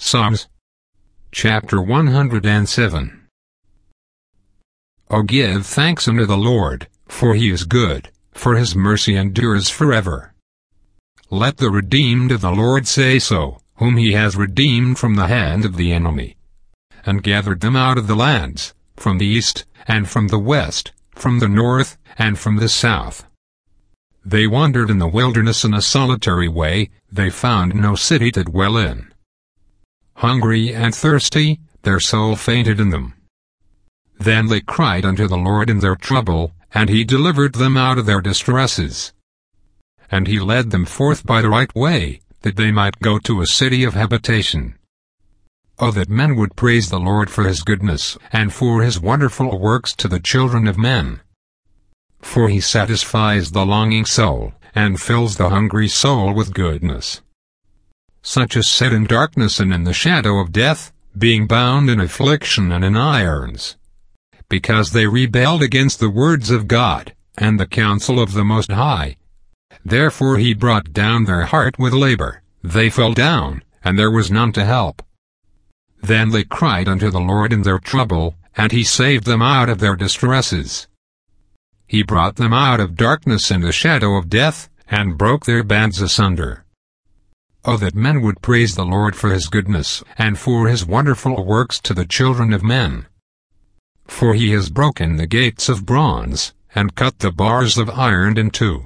Psalms chapter 107. O give thanks unto the Lord, for he is good, for his mercy endures forever. Let the redeemed of the Lord say so, whom he has redeemed from the hand of the enemy, and gathered them out of the lands, from the east, and from the west, from the north, and from the south. They wandered in the wilderness in a solitary way, they found no city to dwell in. Hungry and thirsty, their soul fainted in them. Then they cried unto the Lord in their trouble, and he delivered them out of their distresses. And he led them forth by the right way, that they might go to a city of habitation. Oh, that men would praise the Lord for his goodness, and for his wonderful works to the children of men. For he satisfies the longing soul, and fills the hungry soul with goodness. Such as sit in darkness and in the shadow of death, being bound in affliction and in irons, because they rebelled against the words of God, and the counsel of the Most High. Therefore he brought down their heart with labor, they fell down, and there was none to help. Then they cried unto the Lord in their trouble, and he saved them out of their distresses. He brought them out of darkness and the shadow of death, and broke their bands asunder. Oh, that men would praise the Lord for his goodness, and for his wonderful works to the children of men. For he has broken the gates of bronze, and cut the bars of iron in two.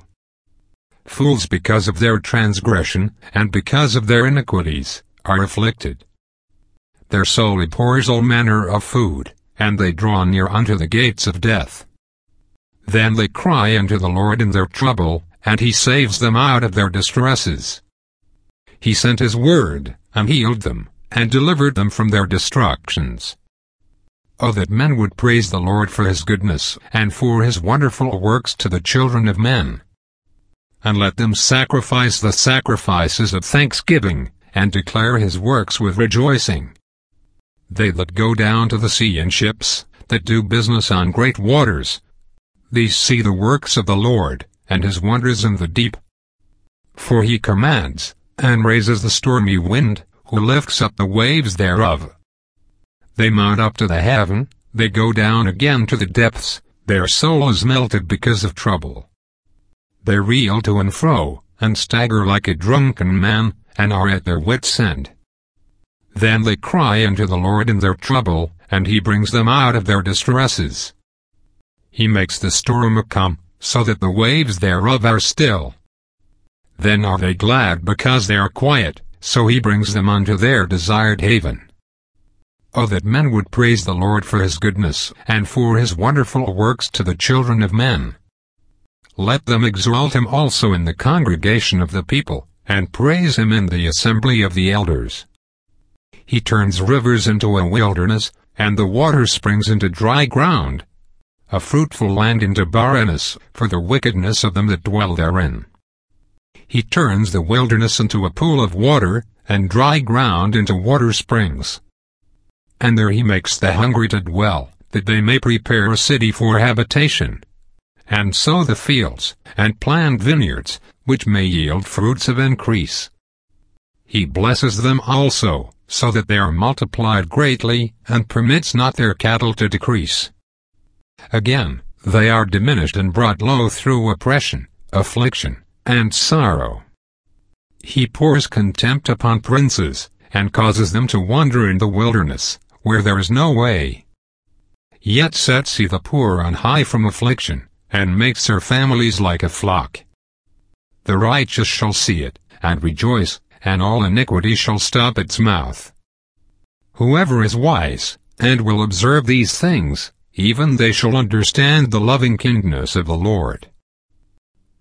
Fools because of their transgression, and because of their iniquities, are afflicted. Their soul abhors all manner of food, and they draw near unto the gates of death. Then they cry unto the Lord in their trouble, and he saves them out of their distresses. He sent his word, and healed them, and delivered them from their destructions. Oh, that men would praise the Lord for his goodness, and for his wonderful works to the children of men. And let them sacrifice the sacrifices of thanksgiving, and declare his works with rejoicing. They that go down to the sea in ships, that do business on great waters, these see the works of the Lord, and his wonders in the deep. For he commands, and raises the stormy wind, who lifts up the waves thereof. They mount up to the heaven, they go down again to the depths, their soul is melted because of trouble. They reel to and fro, and stagger like a drunken man, and are at their wits' end. Then they cry unto the Lord in their trouble, and he brings them out of their distresses. He makes the storm come, so that the waves thereof are still. Then are they glad because they are quiet, so he brings them unto their desired haven. Oh, that men would praise the Lord for his goodness, and for his wonderful works to the children of men. Let them exalt him also in the congregation of the people, and praise him in the assembly of the elders. He turns rivers into a wilderness, and the water springs into dry ground, a fruitful land into barrenness, for the wickedness of them that dwell therein. He turns the wilderness into a pool of water, and dry ground into water springs. And there he makes the hungry to dwell, that they may prepare a city for habitation, and sow the fields, and plant vineyards, which may yield fruits of increase. He blesses them also, so that they are multiplied greatly, and permits not their cattle to decrease. Again, they are diminished and brought low through oppression, affliction, and sorrow. He pours contempt upon princes, and causes them to wander in the wilderness, where there is no way. Yet sets he the poor on high from affliction, and makes their families like a flock. The righteous shall see it, and rejoice, and all iniquity shall stop its mouth. Whoever is wise, and will observe these things, even they shall understand the loving kindness of the Lord.